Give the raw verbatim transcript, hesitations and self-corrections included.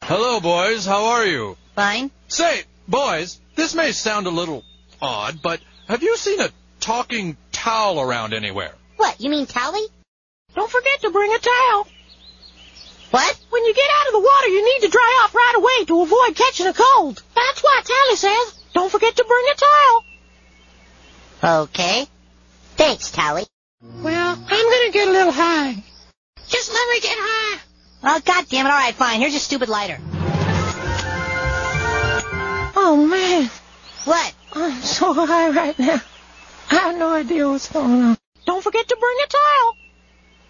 Hello, boys. How are you? Fine. Say, boys, this may sound a little odd, but have you seen a talking towel around anywhere? What, you mean Tally? Don't forget to bring a towel. What? When you get out of the water, you need to dry off right away to avoid catching a cold. That's why Tally says, don't forget to bring a towel. Okay. Thanks, Tally. Well, I'm gonna get a little high. Just let me get high. Oh, God damn it. All right, fine. Here's your stupid lighter. Oh, man. What? I'm so high right now. I have no idea what's going on. Don't forget to bring a towel.